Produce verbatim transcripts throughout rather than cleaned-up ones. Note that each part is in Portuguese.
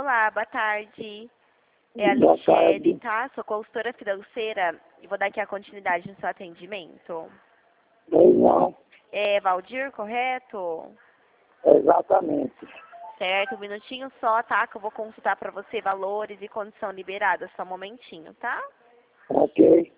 Olá, boa tarde. É a Boa Lichele, tarde. tá? Sou consultora financeira e vou dar aqui a continuidade no seu atendimento. Pois não, É Valdir, correto? exatamente. Certo, um minutinho só, tá? Que eu vou consultar pra você valores e condição liberada. Só um momentinho, tá? Ok.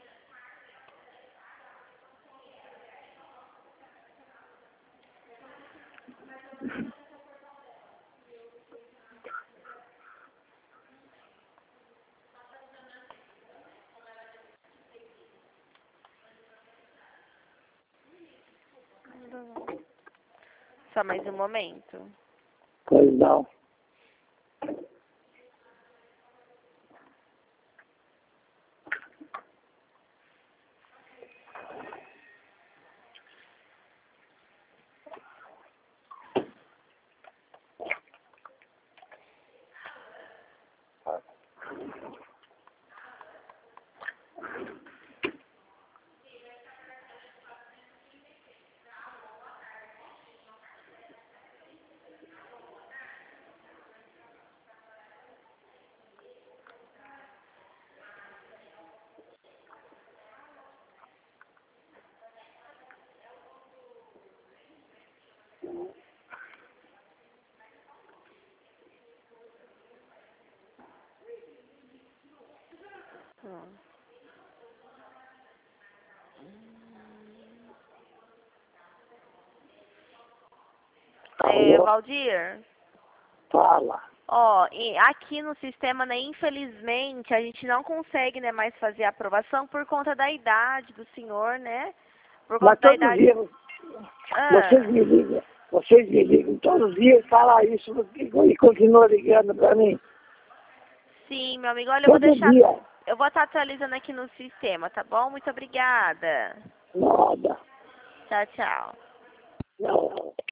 Só mais um momento. Pois não. Hum. É, Alô? Valdir? Fala. Ó, e aqui no sistema, né, infelizmente, a gente não consegue, né, mais fazer a aprovação por conta da idade do senhor, né? Por conta Mas da todos os idade. dias, vocês Ah, me ligam, vocês me ligam todos os dias falar isso e continuam ligando para mim. sim, meu amigo. Olha, eu vou Todo deixar. dia. Eu vou estar atualizando aqui no sistema, tá bom? Muito obrigada. Nada. Tchau, tchau. Não.